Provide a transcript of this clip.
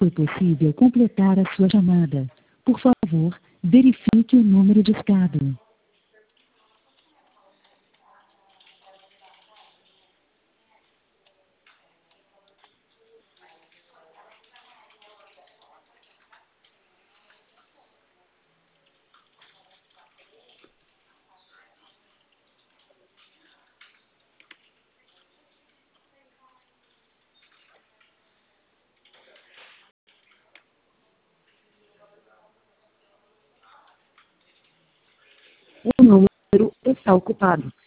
foi possível completar a sua chamada. Por favor, verifique o número discado. O número está ocupado.